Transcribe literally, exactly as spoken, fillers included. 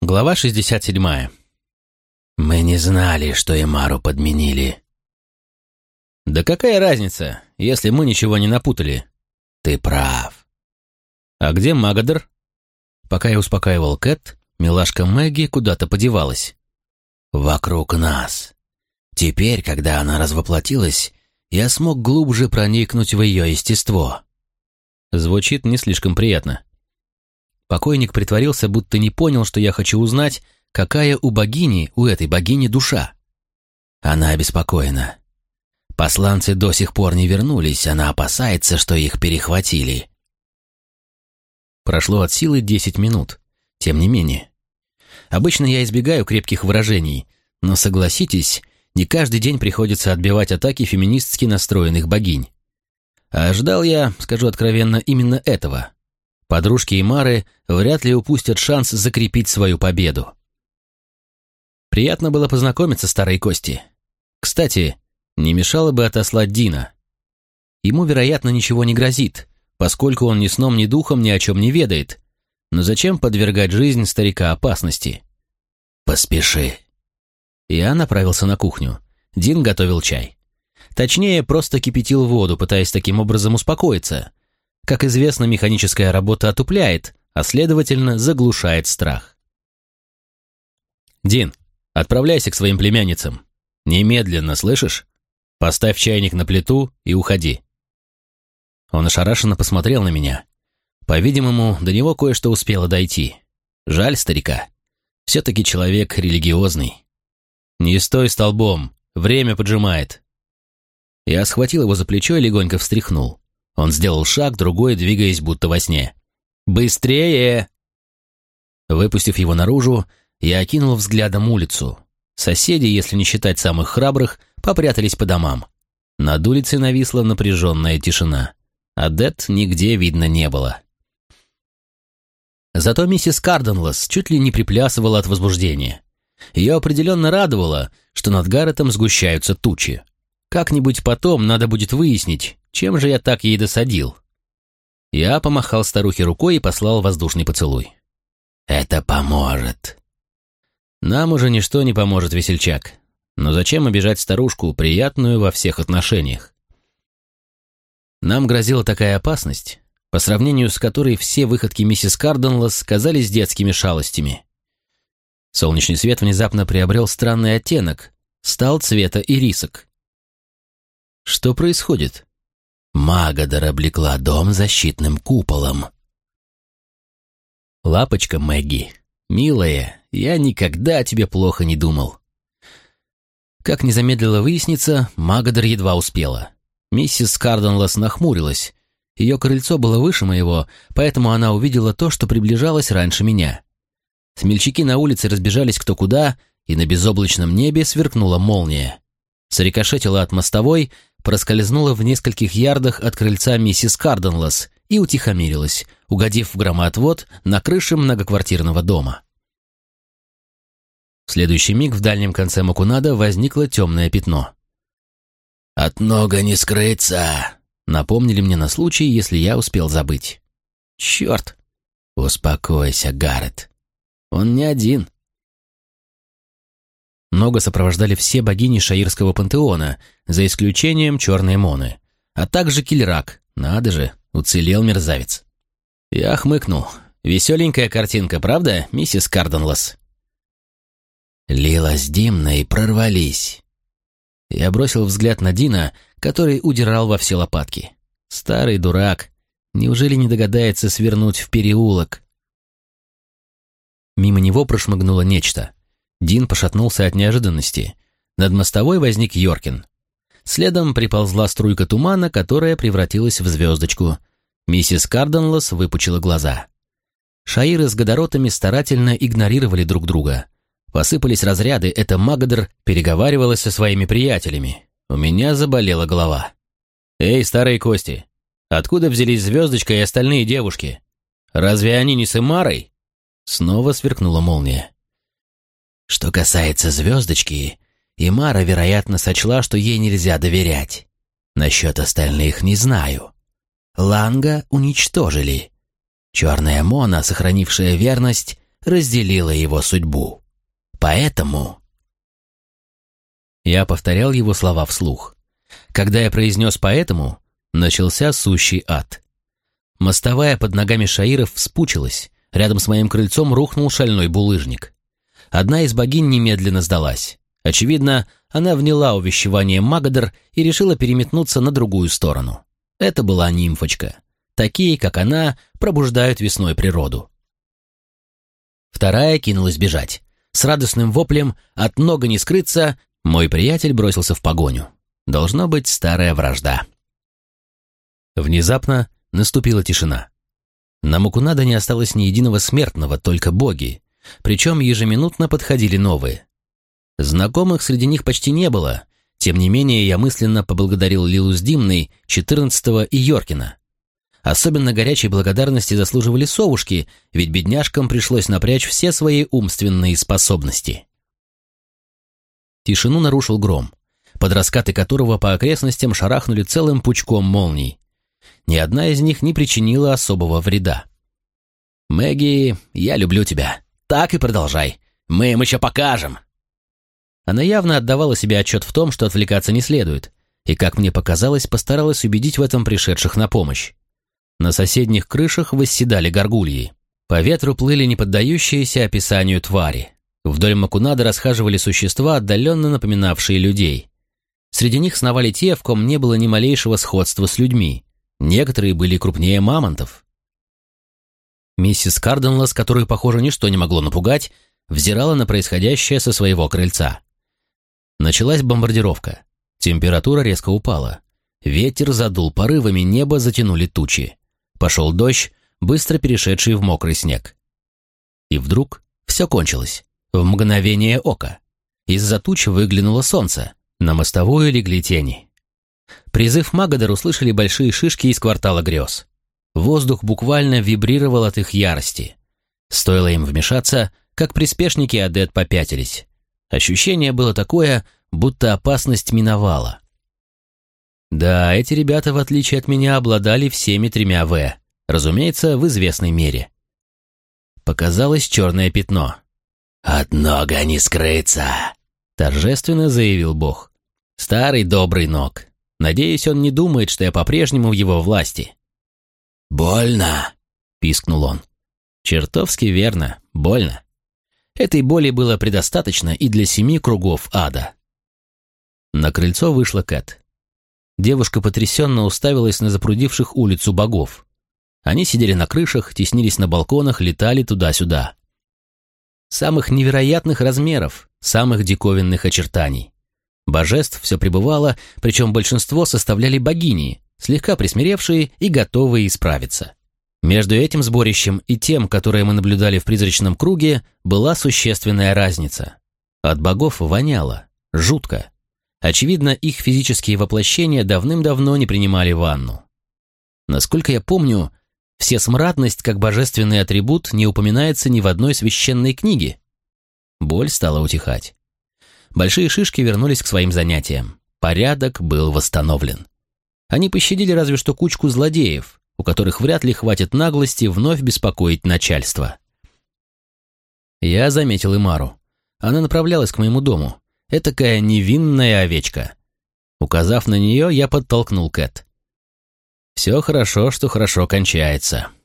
Глава шестьдесят седьмая. Мы не знали, что Эмару подменили. Да какая разница, если мы ничего не напутали? Ты прав. А где Магадер? Пока я успокаивал Кэт, милашка Мэгги куда-то подевалась. Вокруг нас. Теперь, когда она развоплотилась, я смог глубже проникнуть в ее естество. Звучит не слишком приятно. Покойник притворился, будто не понял, что я хочу узнать, какая у богини, у этой богини душа. Она обеспокоена. Посланцы до сих пор не вернулись, она опасается, что их перехватили. Прошло от силы десять минут. Тем не менее. Обычно я избегаю крепких выражений, но согласитесь, не каждый день приходится отбивать атаки феминистски настроенных богинь. А ждал я, скажу откровенно, именно этого. Подружки Эмары вряд ли упустят шанс закрепить свою победу. Приятно было познакомиться, старой Кости. Кстати, не мешало бы отослать Дина. Ему, вероятно, ничего не грозит, поскольку он ни сном, ни духом ни о чем не ведает. Но зачем подвергать жизнь старика опасности? Поспеши. Я направился на кухню. Дин готовил чай. Точнее, просто кипятил воду, пытаясь таким образом успокоиться. Как известно, механическая работа отупляет, а следовательно, заглушает страх. «Дин, отправляйся к своим племянницам. Немедленно, слышишь? Поставь чайник на плиту и уходи». Он ошарашенно посмотрел на меня. По-видимому, до него кое-что успело дойти. Жаль старика. Все-таки человек религиозный. «Не стой столбом, время поджимает». Я схватил его за плечо и легонько встряхнул. Он сделал шаг, другой, двигаясь будто во сне. «Быстрее!» Выпустив его наружу, я окинул взглядом улицу. Соседи, если не считать самых храбрых, попрятались по домам. Над улицей нависла напряженная тишина. Адет нигде видно не было. Зато миссис Карденлас чуть ли не приплясывала от возбуждения. Ее определенно радовало, что над Гарретом сгущаются тучи. Как-нибудь потом надо будет выяснить, чем же я так ей досадил. Я помахал старухе рукой и послал воздушный поцелуй. «Это поможет». Нам уже ничто не поможет, весельчак. Но зачем обижать старушку, приятную во всех отношениях? Нам грозила такая опасность, по сравнению с которой все выходки миссис Карденлас казались детскими шалостями. Солнечный свет внезапно приобрел странный оттенок, стал цвета ирисок. Что происходит? Магадер облекла дом защитным куполом. Лапочка Мэгги, милая, я никогда о тебе плохо не думал. Как не замедлило выясниться, Магадер едва успела. Миссис Карденлас нахмурилась. Ее крыльцо было выше моего, поэтому она увидела то, что приближалось раньше меня. Смельчаки на улице разбежались кто куда, и на безоблачном небе сверкнула молния. Срикошетила от мостовой, проскользнула в нескольких ярдах от крыльца миссис Карденлас и утихомирилась, угодив в громоотвод на крыше многоквартирного дома. В следующий миг в дальнем конце Макунада возникло темное пятно. «От нога не скрыться», — напомнили мне на случай, если я успел забыть. «Черт!» «Успокойся, Гаррет. Он не один». Нога сопровождали все богини шаирского пантеона, за исключением черной Моны, а также Кильрак. Надо же, уцелел мерзавец. Я хмыкнул. Веселенькая картинка, правда, миссис Карденлас? Лила с Димной прорвались. Я бросил взгляд на Дина, который удирал во все лопатки. Старый дурак. Неужели не догадается свернуть в переулок? Мимо него прошмыгнуло нечто. Дин пошатнулся от неожиданности. Над мостовой возник Йоркин. Следом приползла струйка тумана, которая превратилась в звездочку. Миссис Карденлас выпучила глаза. Шаиры с Годоротами старательно игнорировали друг друга. Посыпались разряды, это Магадер переговаривалась со своими приятелями. У меня заболела голова. «Эй, старые кости, откуда взялись звездочка и остальные девушки? Разве они не с Эмарой?» Снова сверкнула молния. Что касается звездочки, Эмара, вероятно, сочла, что ей нельзя доверять. Насчет остальных не знаю. Ланга уничтожили. Черная Мона, сохранившая верность, разделила его судьбу. Поэтому...» Я повторял его слова вслух. Когда я произнес «поэтому», начался сущий ад. Мостовая под ногами шаиров вспучилась, рядом с моим крыльцом рухнул шальной булыжник. Одна из богинь немедленно сдалась. Очевидно, она вняла увещевание Магадер и решила переметнуться на другую сторону. Это была нимфочка. Такие, как она, пробуждают весной природу. Вторая кинулась бежать. С радостным воплем «от нога не скрыться» мой приятель бросился в погоню. Должно быть старая вражда. Внезапно наступила тишина. На Мукунада не осталось ни единого смертного, только боги. Причем ежеминутно подходили новые. Знакомых среди них почти не было. Тем не менее, я мысленно поблагодарил Лилу с Димной, четырнадцатого и Йоркина. Особенно горячей благодарности заслуживали совушки, ведь бедняжкам пришлось напрячь все свои умственные способности. Тишину нарушил гром, под раскаты которого по окрестностям шарахнули целым пучком молний. Ни одна из них не причинила особого вреда. «Мэгги, я люблю тебя. Так и продолжай. Мы им еще покажем». Она явно отдавала себе отчет в том, что отвлекаться не следует, и, как мне показалось, постаралась убедить в этом пришедших на помощь. На соседних крышах восседали горгульи. По ветру плыли неподдающиеся описанию твари. Вдоль Макунада расхаживали существа, отдаленно напоминавшие людей. Среди них сновали те, в ком не было ни малейшего сходства с людьми. Некоторые были крупнее мамонтов. Миссис Карденлас, которую, похоже, ничто не могло напугать, взирала на происходящее со своего крыльца. Началась бомбардировка. Температура резко упала. Ветер задул порывами, небо затянули тучи. Пошел дождь, быстро перешедший в мокрый снег. И вдруг все кончилось. В мгновение ока. Из-за туч выглянуло солнце. На мостовую легли тени. Призыв Магадер услышали большие шишки из квартала грез. Воздух буквально вибрировал от их ярости. Стоило им вмешаться, как приспешники Адет попятились. Ощущение было такое, будто опасность миновала. Да, эти ребята, в отличие от меня, обладали всеми тремя «В», разумеется, в известной мере. Показалось черное пятно. «От нога не скрыться», — торжественно заявил Бог. Старый добрый Ног. Надеюсь, он не думает, что я по-прежнему в его власти. «Больно», — пискнул он. Чертовски верно, больно. Этой боли было предостаточно и для семи кругов ада. На крыльцо вышла Кэт. Девушка потрясенно уставилась на запрудивших улицу богов. Они сидели на крышах, теснились на балконах, летали туда-сюда. Самых невероятных размеров, самых диковинных очертаний. Божеств все пребывало, причем большинство составляли богини, слегка присмиревшие и готовые исправиться. Между этим сборищем и тем, которое мы наблюдали в призрачном круге, была существенная разница. От богов воняло, жутко. Очевидно, их физические воплощения давным-давно не принимали ванну. Насколько я помню, всесмрадность как божественный атрибут не упоминается ни в одной священной книге. Боль стала утихать. Большие шишки вернулись к своим занятиям. Порядок был восстановлен. Они пощадили разве что кучку злодеев, у которых вряд ли хватит наглости вновь беспокоить начальство. Я заметил Имару. Она направлялась к моему дому. Этакая невинная овечка. Указав на нее, я подтолкнул Кэт. «Все хорошо, что хорошо кончается».